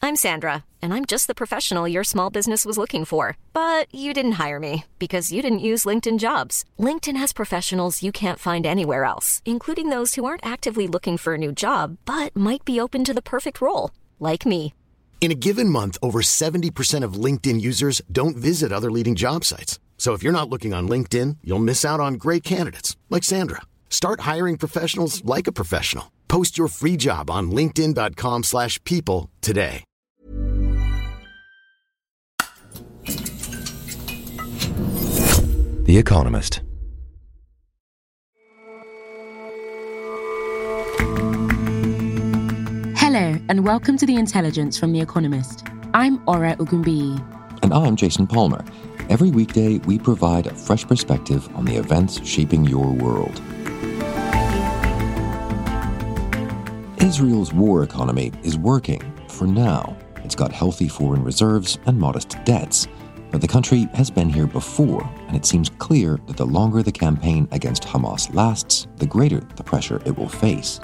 I'm Sandra, and I'm just the professional your small business was looking for. But you didn't hire me because you didn't use LinkedIn Jobs. LinkedIn has professionals you can't find anywhere else, including those who aren't actively looking for a new job, but might be open to the perfect role, like me. In a given month, over 70% of LinkedIn users don't visit other leading job sites. So if you're not looking on LinkedIn, you'll miss out on great candidates like Sandra. Start hiring professionals like a professional. Post your free job on linkedin.com/people today. The Economist. Hello, and welcome to The Intelligence from The Economist. I'm Ora Ogunbiyi. And I'm Jason Palmer. Every weekday, we provide a fresh perspective on the events shaping your world. Israel's war economy is working, for now. It's got healthy foreign reserves and modest debts. But the country has been here before, and it seems clear that the longer the campaign against Hamas lasts, the greater the pressure it will face.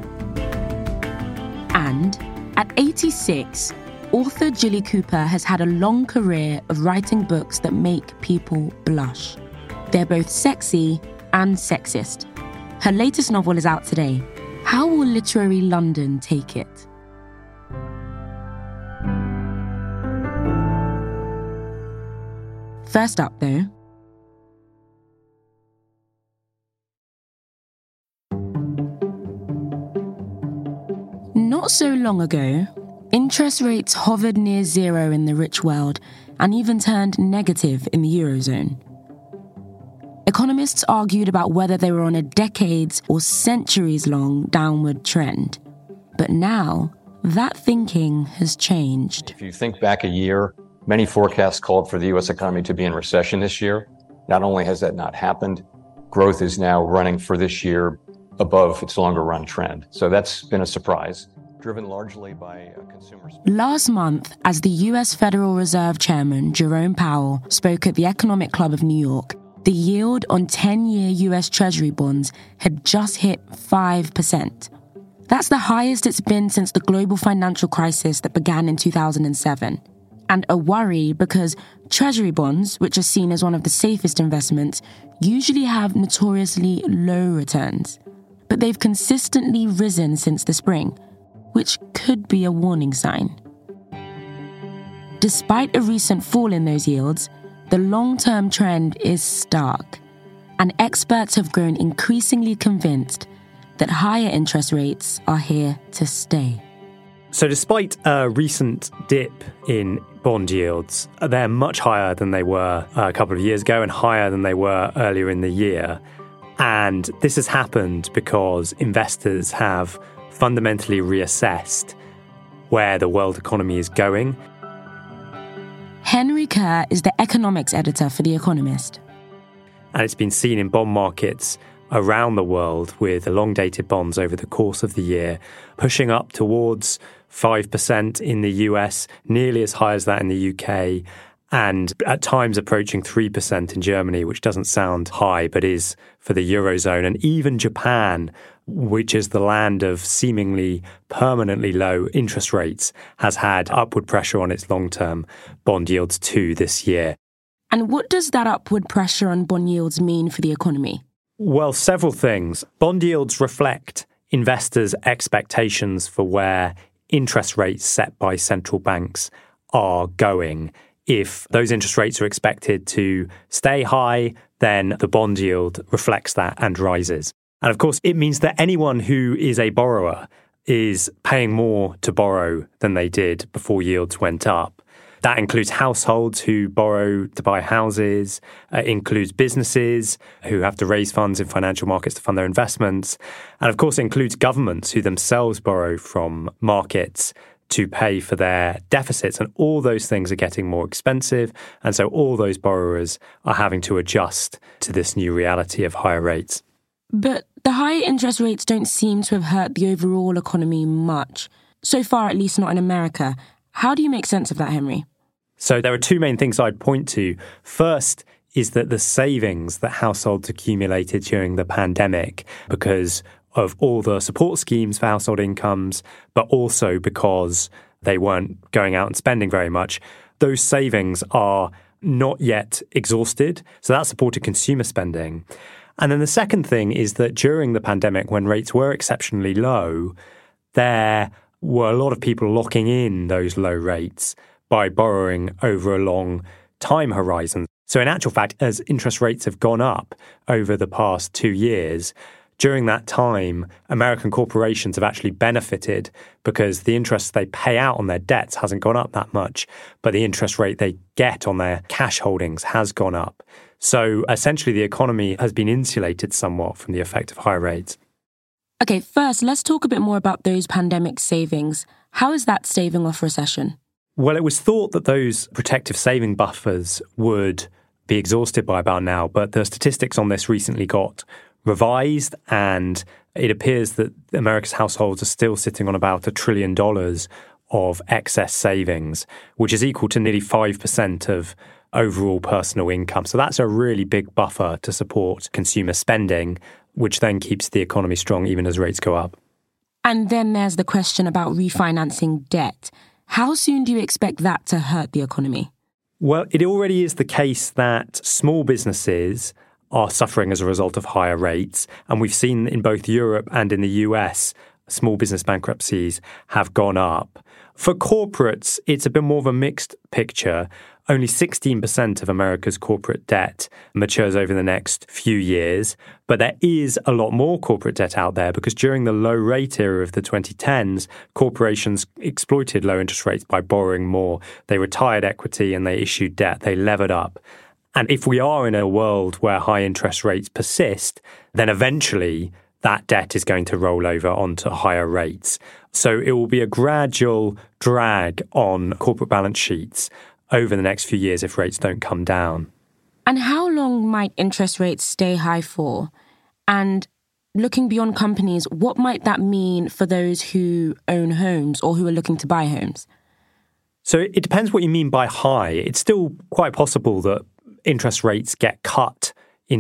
And at 86, author Jilly Cooper has had a long career of writing books that make people blush. They're both sexy and sexist. Her latest novel is out today. How will literary London take it? First up, though, not so long ago, interest rates hovered near zero in the rich world and even turned negative in the Eurozone. Economists argued about whether they were on a decades or centuries-long downward trend. But now, that thinking has changed. If you think back a year, many forecasts called for the U.S. economy to be in recession this year. Not only has that not happened, growth is now running for this year above its longer run trend. So that's been a surprise, driven largely by consumers. Last month, as the U.S. Federal Reserve Chairman Jerome Powell spoke at the Economic Club of New York, the yield on 10-year U.S. Treasury bonds had just hit 5%. That's the highest it's been since the global financial crisis that began in 2007. And a worry because Treasury bonds, which are seen as one of the safest investments, usually have notoriously low returns. But they've consistently risen since the spring, which could be a warning sign. Despite a recent fall in those yields, the long-term trend is stark, and experts have grown increasingly convinced that higher interest rates are here to stay. So despite a recent dip in bond yields, they're much higher than they were a couple of years ago and higher than they were earlier in the year. And this has happened because investors have fundamentally reassessed where the world economy is going. Henry Kerr is the economics editor for The Economist. And it's been seen in bond markets around the world with elongated bonds over the course of the year, pushing up towards 5% in the US, nearly as high as that in the UK, and at times approaching 3% in Germany, which doesn't sound high, but is for the Eurozone. And even Japan, which is the land of seemingly permanently low interest rates, has had upward pressure on its long-term bond yields too this year. And what does that upward pressure on bond yields mean for the economy? Well, several things. Bond yields reflect investors' expectations for where interest rates set by central banks are going. If those interest rates are expected to stay high, then the bond yield reflects that and rises. And of course, it means that anyone who is a borrower is paying more to borrow than they did before yields went up. That includes households who borrow to buy houses, includes businesses who have to raise funds in financial markets to fund their investments, and of course it includes governments who themselves borrow from markets to pay for their deficits. And all those things are getting more expensive, and so all those borrowers are having to adjust to this new reality of higher rates. But the high interest rates don't seem to have hurt the overall economy much. So far, at least not in America. How do you make sense of that, Henry? So there are two main things I'd point to. First is that the savings that households accumulated during the pandemic because of all the support schemes for household incomes, but also because they weren't going out and spending very much. Those savings are not yet exhausted. So that supported consumer spending. And then the second thing is that during the pandemic, when rates were exceptionally low, there were a lot of people locking in those low rates by borrowing over a long time horizon. So in actual fact, as interest rates have gone up over the past 2 years, during that time, American corporations have actually benefited because the interest they pay out on their debts hasn't gone up that much, but the interest rate they get on their cash holdings has gone up. So essentially, the economy has been insulated somewhat from the effect of high rates. Okay, first, let's talk a bit more about those pandemic savings. How is that staving off recession? Well, it was thought that those protective saving buffers would be exhausted by about now, but the statistics on this recently got revised, and it appears that America's households are still sitting on about $1 trillion of excess savings, which is equal to nearly 5% of overall personal income. So that's a really big buffer to support consumer spending, which then keeps the economy strong even as rates go up. And then there's the question about refinancing debt. How soon do you expect that to hurt the economy? Well, it already is the case that small businesses are suffering as a result of higher rates. And we've seen in both Europe and in the US, small business bankruptcies have gone up. For corporates, it's a bit more of a mixed picture. Only 16% of America's corporate debt matures over the next few years. But there is a lot more corporate debt out there because during the low rate era of the 2010s, corporations exploited low interest rates by borrowing more. They retired equity and they issued debt. They levered up. And if we are in a world where high interest rates persist, then eventually that debt is going to roll over onto higher rates. So it will be a gradual drag on corporate balance sheets over the next few years if rates don't come down. And how long might interest rates stay high for? And looking beyond companies, what might that mean for those who own homes or who are looking to buy homes? So it depends what you mean by high. It's still quite possible that interest rates get cut in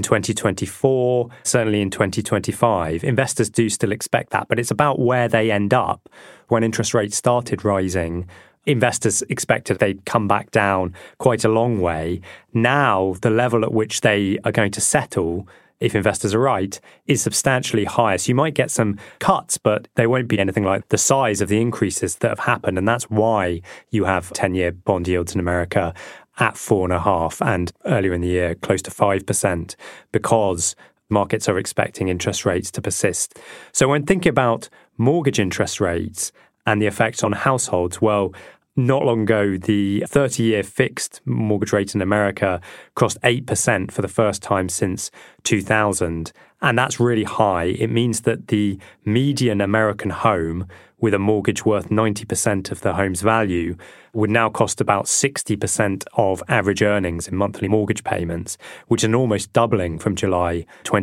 2024, certainly in 2025. Investors do still expect that, but it's about where they end up. When interest rates started rising, investors expected they'd come back down quite a long way. Now, the level at which they are going to settle, if investors are right, is substantially higher. So you might get some cuts, but they won't be anything like the size of the increases that have happened. And that's why you have 10-year bond yields in America at 4.5% and earlier in the year close to 5%, because markets are expecting interest rates to persist. So when thinking about mortgage interest rates and the effect on households, well, not long ago, the 30-year fixed mortgage rate in America crossed 8% for the first time since 2000. And that's really high. It means that the median American home with a mortgage worth 90% of the home's value would now cost about 60% of average earnings in monthly mortgage payments, which is an almost doubling from July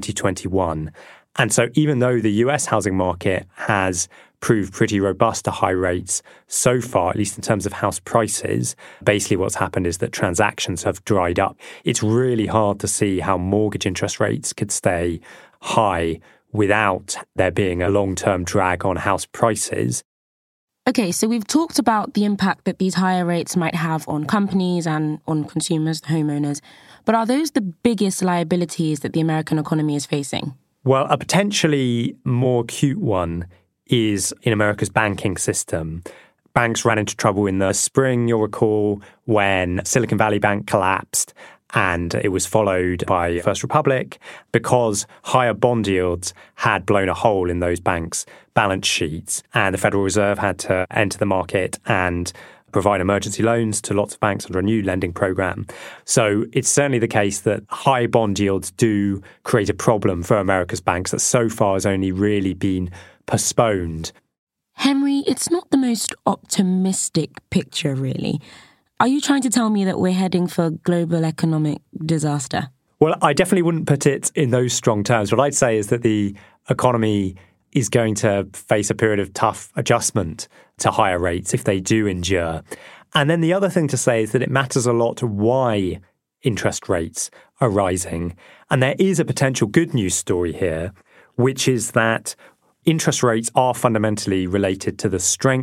2021. And so even though the US housing market has proved pretty robust to high rates so far, at least in terms of house prices, basically what's happened is that transactions have dried up. It's really hard to see how mortgage interest rates could stay high without there being a long-term drag on house prices. Okay, so we've talked about the impact that these higher rates might have on companies and on consumers, homeowners. But are those the biggest liabilities that the American economy is facing? Well, a potentially more acute one is in America's banking system. Banks ran into trouble in the spring, you'll recall, when Silicon Valley Bank collapsed, and it was followed by First Republic because higher bond yields had blown a hole in those banks' balance sheets, and the Federal Reserve had to enter the market and provide emergency loans to lots of banks under a new lending program. So it's certainly the case that high bond yields do create a problem for America's banks that so far has only really been postponed. Henry, it's not the most optimistic picture, really. Are you trying to tell me that we're heading for global economic disaster? Well, I definitely wouldn't put it in those strong terms. What I'd say is that the economy is going to face a period of tough adjustment to higher rates if they do endure. And then the other thing to say is that it matters a lot why interest rates are rising. And there is a potential good news story here, which is that interest rates are fundamentally related to the strength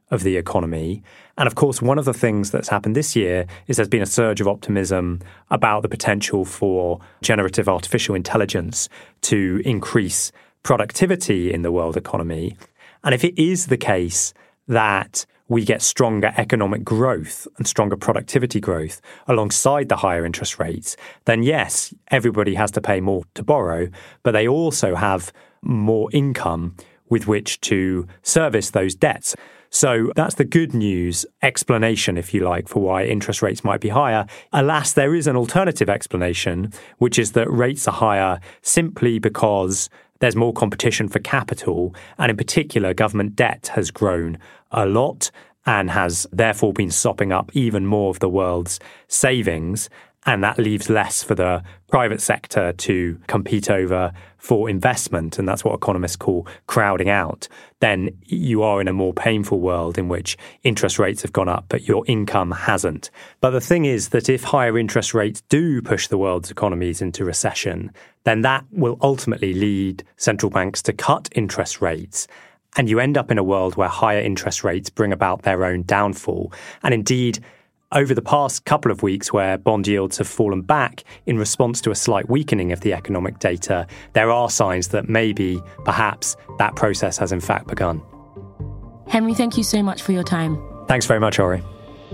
of the economy. And of course, one of the things that's happened this year is there's been a surge of optimism about the potential for generative artificial intelligence to increase productivity in the world economy. And if it is the case that we get stronger economic growth and stronger productivity growth alongside the higher interest rates, then yes, everybody has to pay more to borrow, but they also have more income with which to service those debts. So that's the good news explanation, if you like, for why interest rates might be higher. Alas, there is an alternative explanation, which is that rates are higher simply because there's more competition for capital, and in particular, government debt has grown a lot and has therefore been sopping up even more of the world's savings, and that leaves less for the private sector to compete over for investment, and that's what economists call crowding out. Then you are in a more painful world in which interest rates have gone up, but your income hasn't. But the thing is that if higher interest rates do push the world's economies into recession, then that will ultimately lead central banks to cut interest rates. And you end up in a world where higher interest rates bring about their own downfall. And indeed, over the past couple of weeks where bond yields have fallen back in response to a slight weakening of the economic data, there are signs that maybe, perhaps, that process has in fact begun. Henry, thank you so much for your time. Thanks very much, Ori.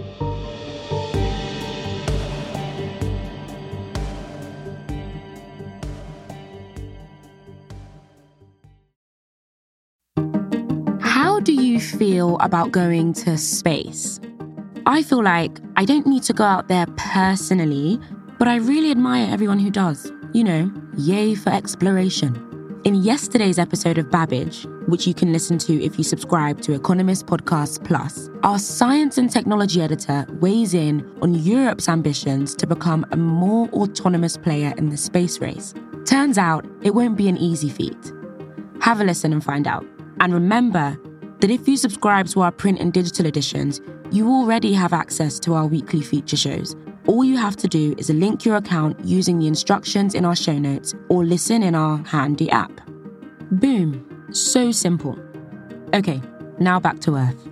How do you feel about going to space? I feel like I don't need to go out there personally, but I really admire everyone who does. You know, yay for exploration. In yesterday's episode of Babbage, which you can listen to if you subscribe to Economist Podcast Plus, our science and technology editor weighs in on Europe's ambitions to become a more autonomous player in the space race. Turns out it won't be an easy feat. Have a listen and find out. And remember that if you subscribe to our print and digital editions, you already have access to our weekly feature shows. All you have to do is link your account using the instructions in our show notes or listen in our handy app. Boom. So simple. Okay, now back to Earth.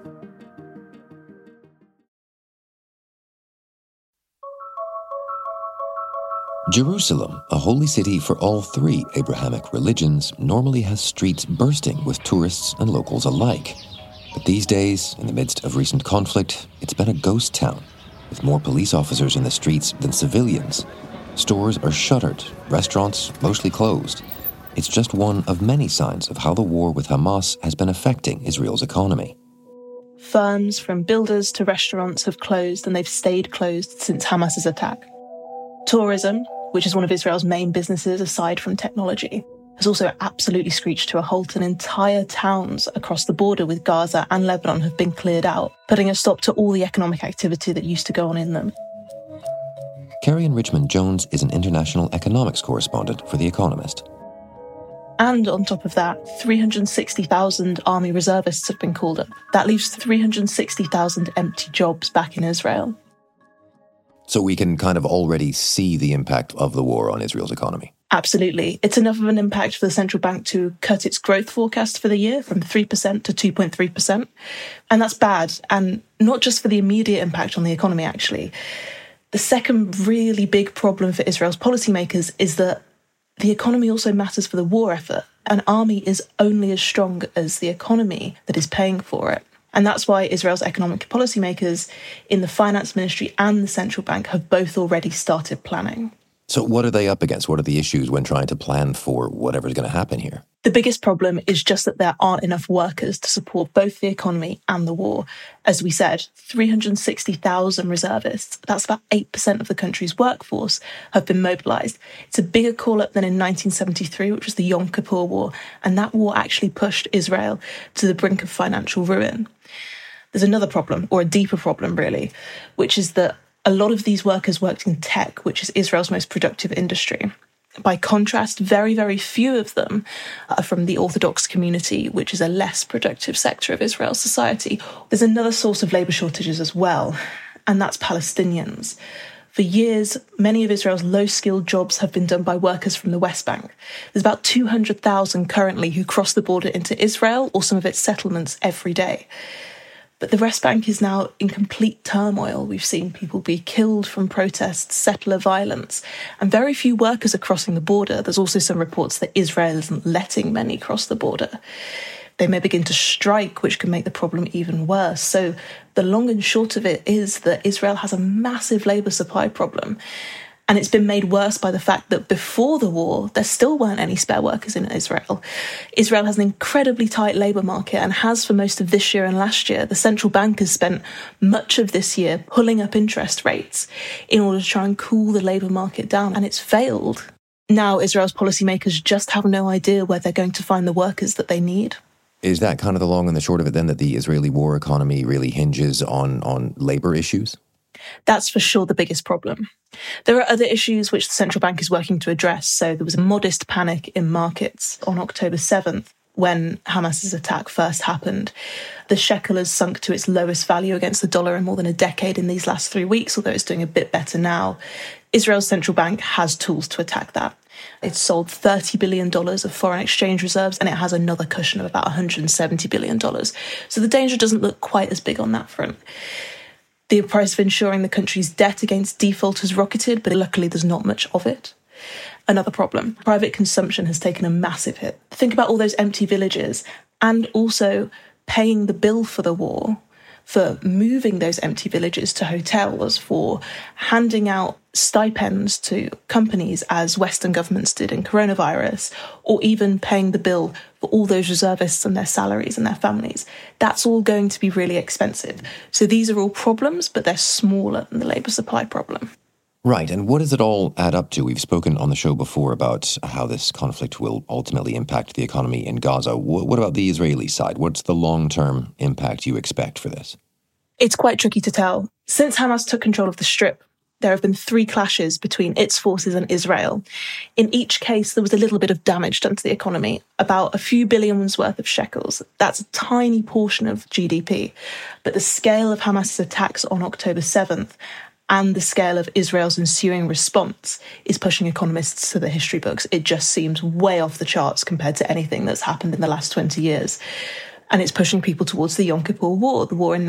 Jerusalem, a holy city for all three Abrahamic religions, normally has streets bursting with tourists and locals alike. But these days, in the midst of recent conflict, it's been a ghost town, with more police officers in the streets than civilians. Stores are shuttered, restaurants mostly closed. It's just one of many signs of how the war with Hamas has been affecting Israel's economy. Firms, from builders to restaurants, have closed, and they've stayed closed since Hamas's attack. Tourism, which is one of Israel's main businesses aside from technology, has also absolutely screeched to a halt, and entire towns across the border with Gaza and Lebanon have been cleared out, putting a stop to all the economic activity that used to go on in them. Kerry-Ann Richmond-Jones is an international economics correspondent for The Economist. And on top of that, 360,000 army reservists have been called up. That leaves 360,000 empty jobs back in Israel. So we can kind of already see the impact of the war on Israel's economy. Absolutely. It's enough of an impact for the central bank to cut its growth forecast for the year from 3% to 2.3%. And that's bad. And not just for the immediate impact on the economy, actually. The second really big problem for Israel's policymakers is that the economy also matters for the war effort. An army is only as strong as the economy that is paying for it. And that's why Israel's economic policymakers in the finance ministry and the central bank have both already started planning. So what are they up against? What are the issues when trying to plan for whatever's going to happen here? The biggest problem is just that there aren't enough workers to support both the economy and the war. As we said, 360,000 reservists, that's about 8% of the country's workforce, have been mobilised. It's a bigger call-up than in 1973, which was the Yom Kippur War, and that war actually pushed Israel to the brink of financial ruin. There's another problem, or a deeper problem really, which is that a lot of these workers worked in tech, which is Israel's most productive industry. By contrast, very, very few of them are from the Orthodox community, which is a less productive sector of Israel's society. There's another source of labour shortages as well, and that's Palestinians. For years, many of Israel's low-skilled jobs have been done by workers from the West Bank. There's about 200,000 currently who cross the border into Israel or some of its settlements every day. But the West Bank is now in complete turmoil. We've seen people be killed from protests, settler violence, and very few workers are crossing the border. There's also some reports that Israel isn't letting many cross the border. They may begin to strike, which can make the problem even worse. So the long and short of it is that Israel has a massive labour supply problem. And it's been made worse by the fact that before the war, there still weren't any spare workers in Israel. Israel has an incredibly tight labour market and has for most of this year and last year. The central bank has spent much of this year pulling up interest rates in order to try and cool the labour market down, and it's failed. Now Israel's policymakers just have no idea where they're going to find the workers that they need. Is that kind of the long and the short of it then, that the Israeli war economy really hinges on labour issues? That's for sure the biggest problem. There are other issues which the central bank is working to address. So there was a modest panic in markets on October 7th when Hamas's attack first happened. The shekel has sunk to its lowest value against the dollar in more than a decade in these last 3 weeks, although it's doing a bit better now. Israel's central bank has tools to attack that. It's sold $30 billion of foreign exchange reserves, and it has another cushion of about $170 billion. So the danger doesn't look quite as big on that front. The price of insuring the country's debt against default has rocketed, but luckily there's not much of it. Another problem, private consumption has taken a massive hit. Think about all those empty villages and also paying the bill for the war, for moving those empty villages to hotels, for handing out stipends to companies as Western governments did in coronavirus, or even paying the bill for all those reservists and their salaries and their families. That's all going to be really expensive. So these are all problems, but they're smaller than the labour supply problem. Right, and what does it all add up to? We've spoken on the show before about how this conflict will ultimately impact the economy in Gaza. What about the Israeli side? What's the long-term impact you expect for this? It's quite tricky to tell. Since Hamas took control of the Strip, there have been 3 clashes between its forces and Israel. In each case, there was a little bit of damage done to the economy, about a few billions worth of shekels. That's a tiny portion of GDP. But the scale of Hamas's attacks on October 7th and the scale of Israel's ensuing response is pushing economists to the history books. It just seems way off the charts compared to anything that's happened in the last 20 years. And it's pushing people towards the Yom Kippur War, the war in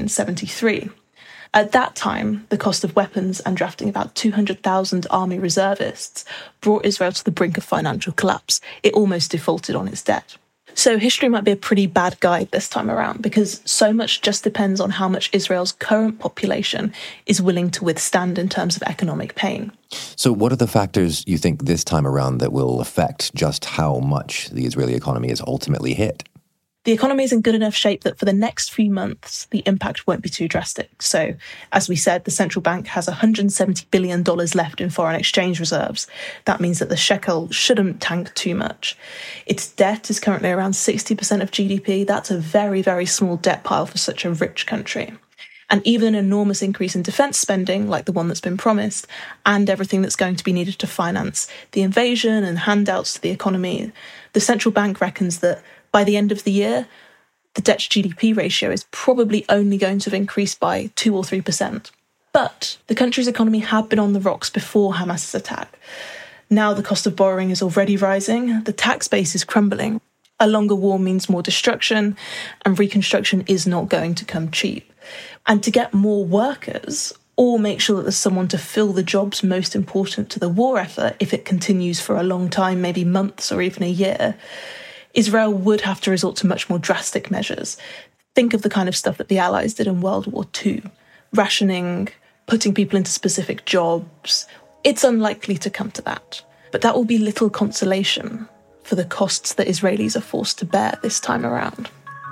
1973. At that time, the cost of weapons and drafting about 200,000 army reservists brought Israel to the brink of financial collapse. It almost defaulted on its debt. So history might be a pretty bad guide this time around, because so much just depends on how much Israel's current population is willing to withstand in terms of economic pain. So what are the factors you think this time around that will affect just how much the Israeli economy is ultimately hit? The economy is in good enough shape that for the next few months, the impact won't be too drastic. So, as we said, the central bank has $170 billion left in foreign exchange reserves. That means that the shekel shouldn't tank too much. Its debt is currently around 60% of GDP. That's a very, very small debt pile for such a rich country. And even an enormous increase in defence spending, like the one that's been promised, and everything that's going to be needed to finance the invasion and handouts to the economy, the central bank reckons that by the end of the year, the debt to GDP ratio is probably only going to have increased by 2 or 3%. But the country's economy had been on the rocks before Hamas's attack. Now the cost of borrowing is already rising, the tax base is crumbling. A longer war means more destruction, and reconstruction is not going to come cheap. And to get more workers, or make sure that there's someone to fill the jobs most important to the war effort if it continues for a long time, maybe months or even a year, Israel would have to resort to much more drastic measures. Think of the kind of stuff that the Allies did in World War II. Rationing, putting people into specific jobs. It's unlikely to come to that. But that will be little consolation for the costs that Israelis are forced to bear this time around.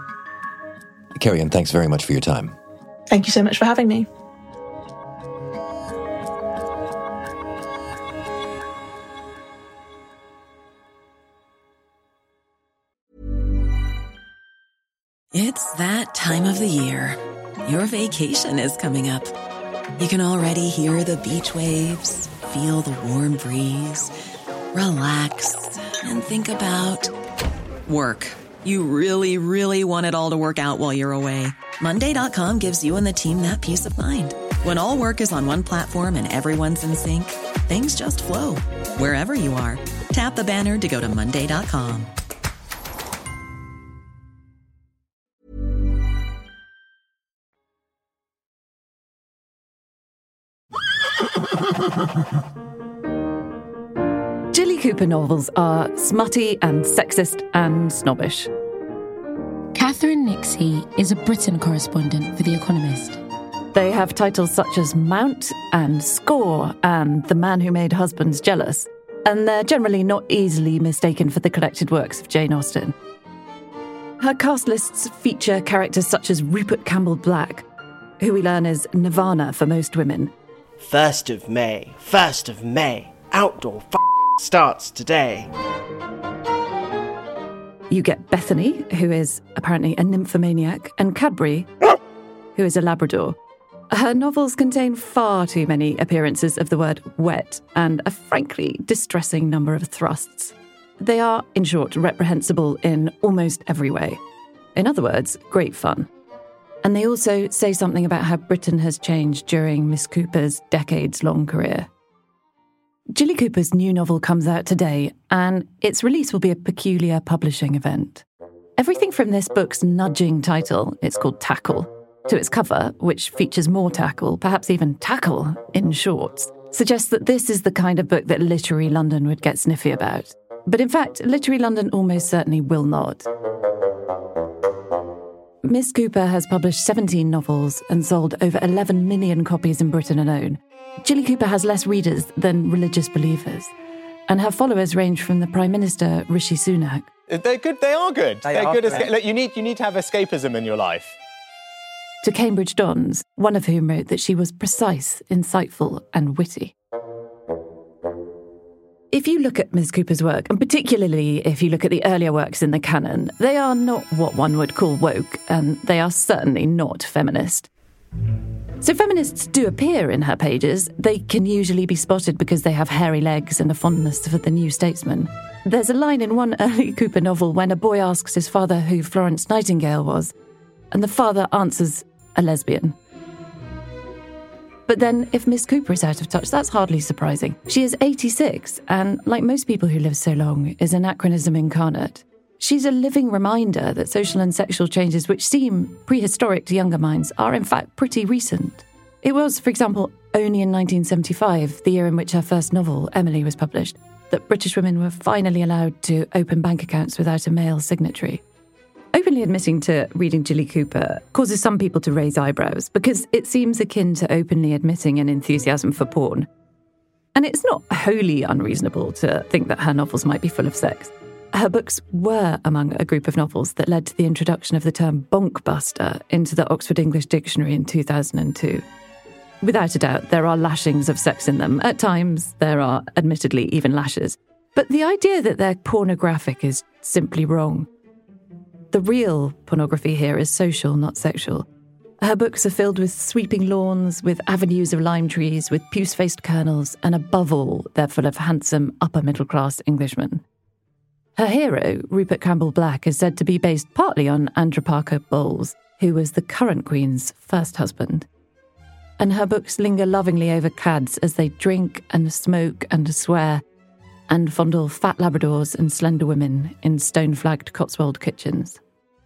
Kerry-Ann, thanks very much for your time. Thank you so much for having me. It's that time of the year. Your vacation is coming up. You can already hear the beach waves, feel the warm breeze, relax, and think about work. You really, really want it all to work out while you're away. Monday.com gives you and the team that peace of mind. When all work is on one platform and everyone's in sync, things just flow. Wherever you are, tap the banner to go to Monday.com. Jilly Cooper novels are smutty and sexist and snobbish. Catherine Nixie is a Britain correspondent for The Economist. They have titles such as Mount and Score and The Man Who Made Husbands Jealous, and they're generally not easily mistaken for the collected works of Jane Austen. Her cast lists feature characters such as Rupert Campbell Black, who we learn is Nirvana for most women. 1st of May, outdoor starts today. You get Bethany, who is apparently a nymphomaniac, and Cadbury, who is a Labrador. Her novels contain far too many appearances of the word wet and a frankly distressing number of thrusts. They are, in short, reprehensible in almost every way. In other words, great fun. And they also say something about how Britain has changed during Miss Cooper's decades-long career. Jilly Cooper's new novel comes out today, and its release will be a peculiar publishing event. Everything from this book's nudging title, it's called Tackle, to its cover, which features more tackle, perhaps even tackle, in shorts, suggests that this is the kind of book that Literary London would get sniffy about. But in fact, Literary London almost certainly will not. Miss Cooper has published 17 novels and sold over 11 million copies in Britain alone. Jilly Cooper has less readers than religious believers, and her followers range from the Prime Minister, Rishi Sunak. They're good. They are good. They're good. Great. Look, you need to have escapism in your life. To Cambridge Dons, one of whom wrote that she was precise, insightful, and witty. If you look at Miss Cooper's work, and particularly if you look at the earlier works in the canon, they are not what one would call woke, and they are certainly not feminist. So feminists do appear in her pages. They can usually be spotted because they have hairy legs and a fondness for the New Statesman. There's a line in one early Cooper novel when a boy asks his father who Florence Nightingale was, and the father answers, a lesbian. But then, if Miss Cooper is out of touch, that's hardly surprising. She is 86, and like most people who live so long, is anachronism incarnate. She's a living reminder that social and sexual changes, which seem prehistoric to younger minds, are in fact pretty recent. It was, for example, only in 1975, the year in which her first novel, Emily, was published, that British women were finally allowed to open bank accounts without a male signatory. Openly admitting to reading Jilly Cooper causes some people to raise eyebrows because it seems akin to openly admitting an enthusiasm for porn. And it's not wholly unreasonable to think that her novels might be full of sex. Her books were among a group of novels that led to the introduction of the term bonkbuster into the Oxford English Dictionary in 2002. Without a doubt, there are lashings of sex in them. At times, there are admittedly even lashes. But the idea that they're pornographic is simply wrong. The real pornography here is social, not sexual. Her books are filled with sweeping lawns, with avenues of lime trees, with puce-faced colonels, and above all, they're full of handsome, upper-middle-class Englishmen. Her hero, Rupert Campbell Black, is said to be based partly on Andrew Parker Bowles, who was the current Queen's first husband. And her books linger lovingly over cads as they drink and smoke and swear, and fondle fat Labradors and slender women in stone-flagged Cotswold kitchens.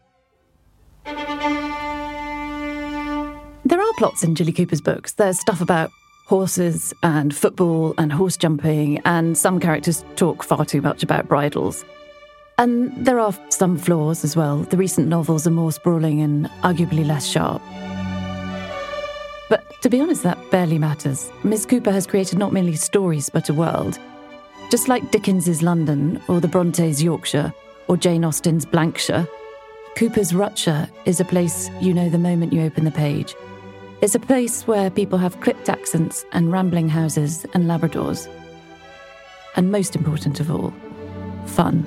There are plots in Jilly Cooper's books. There's stuff about horses and football and horse jumping, and some characters talk far too much about bridles. And there are some flaws as well. The recent novels are more sprawling and arguably less sharp. But to be honest, that barely matters. Miss Cooper has created not merely stories, but a world. Just like Dickens's London, or the Brontes' Yorkshire, or Jane Austen's Blankshire, Cooper's Rutshire is a place you know the moment you open the page. It's a place where people have clipped accents and rambling houses and Labradors. And most important of all, fun.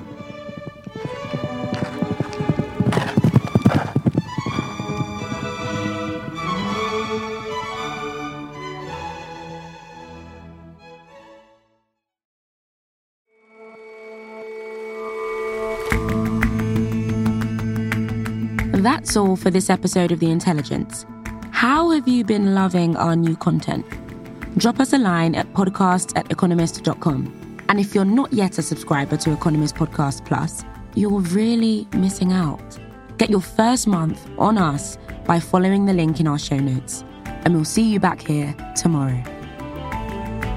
That's all for this episode of The Intelligence. How have you been loving our new content? Drop us a line at podcast@economist.com. And if you're not yet a subscriber to Economist Podcast Plus, you're really missing out. Get your first month on us by following the link in our show notes. And we'll see you back here tomorrow.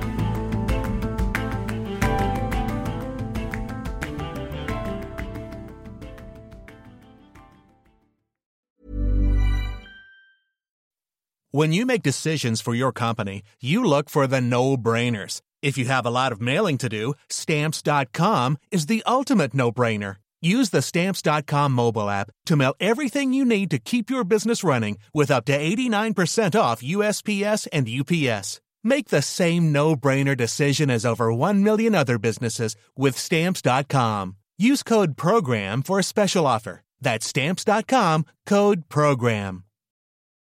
When you make decisions for your company, you look for the no-brainers. If you have a lot of mailing to do, Stamps.com is the ultimate no-brainer. Use the Stamps.com mobile app to mail everything you need to keep your business running with up to 89% off USPS and UPS. Make the same no-brainer decision as over 1 million other businesses with Stamps.com. Use code PROGRAM for a special offer. That's Stamps.com, code PROGRAM.